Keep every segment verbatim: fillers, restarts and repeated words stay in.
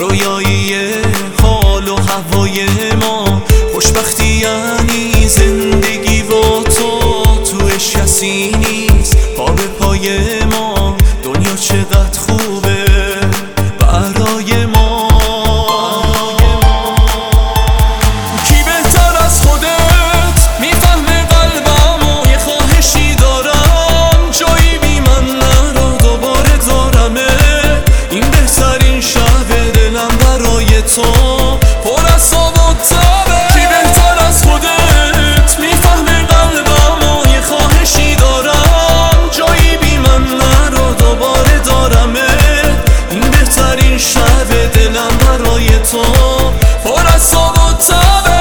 رویایی حال و هوای ما. خوشبختی یعنی زندگی و تو، توش کسی نیست پا به پای ما. دنیا چقدر خوبه برای ما. کی بهتر از خودت میفهمه قلبم و یه خواهشی دارم، جایی بی من نرو دوباره دارمه. این بهترین شب دلم برای تو، پر از آب و تبه. کی بهتر از خودت میفهمه قلبم و یه خواهشی دارم، جایی بی من نرو دوباره دارمه. این بهترین شب دلم برای تو، پر از آب و تبه.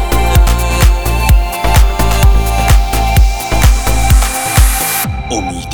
امید